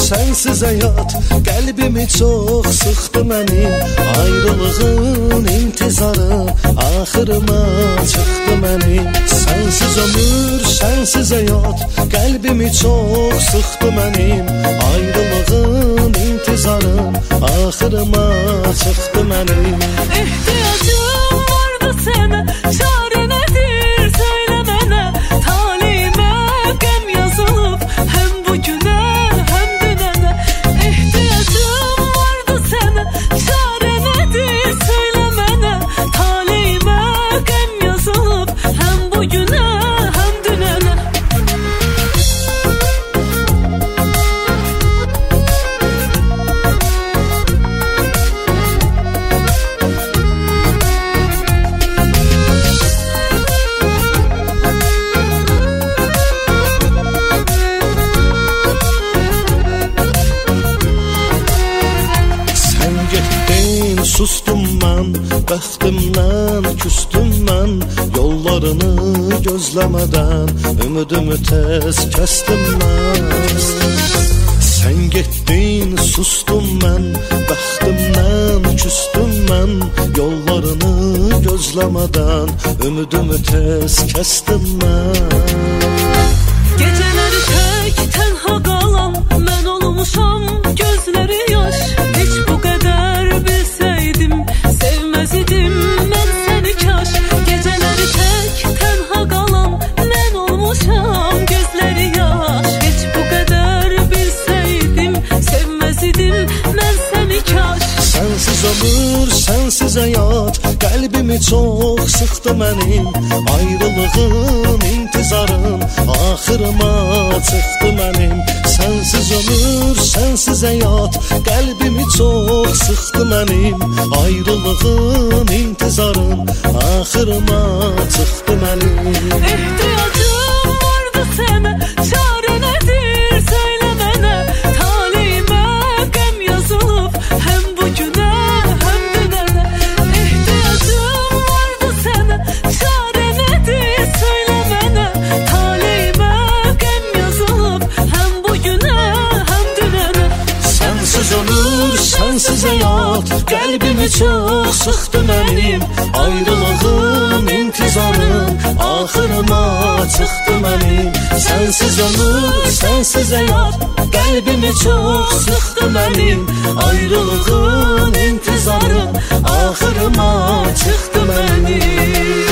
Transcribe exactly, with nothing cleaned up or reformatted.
sensiz hayat Qəlbimi çox sıxdı mənim Ayrılığın intizarı Axırıma çıxdı mənim Sensiz ömür, sensiz hayat Qəlbimi çox sıxdı mənim Ayrılığın intizarı Axırıma çıxdı mənim İhtiyacım vardı sənə Çare nədir söylə mənə Talihimə qəm yazılıb Həm bugünə həm dünənə İhtiyacım vardı sənə Çare nədir söylə mənə Talihimə qəm yazılıb Həm bugünə həm dünənə Sustum mən, bəxtimdən küstüm mən Yollarını gözləmədən Ümidimi tez kəstim mən Sən getdin, sustum mən Bəxtimdən küstüm mən Yollarını gözləmədən Ümidimi tez kəstim mən Gecələri tək tənha qalan Mən olmuşam gözləri yaş Heç bu qədər bilsəydim Sevməz idim mən səni kaş Gecələri tək tənha qalan Mən olmuşam gözləri yaş Heç bu qədər bilsəydim Sevməz idim mən səni kaş Sensiz ömür, sensiz hayat Qəlbimi çox sıxdı mənim Ayrılığın intizarın Axırıma çıxdı mənim Sensiz ömür, sensiz hayat Qəlbimi çox sıxdı mənim Ayrılığın intizarın Axırıma çıxdı mənim İhtiyacım vardı sənə Çare nədir söylə mənə Talihimə qəm yazılıb Həm bugünə həm dünənə İhtiyacım vardı sənə Çare nədir söylə mənə Talihimə qəm yazılıb Həm bugünə həm dünənə Sensiz ömür, sensiz hayat Qəlbimi çox sıxdı mənim Ayrılığın intizarın Axırıma çıxdı mənim Sensiz ömür, sensiz hayat Qəlbimi çox sıxdı mənim Ayrılığın intizarın Axırıma çıxdı mənim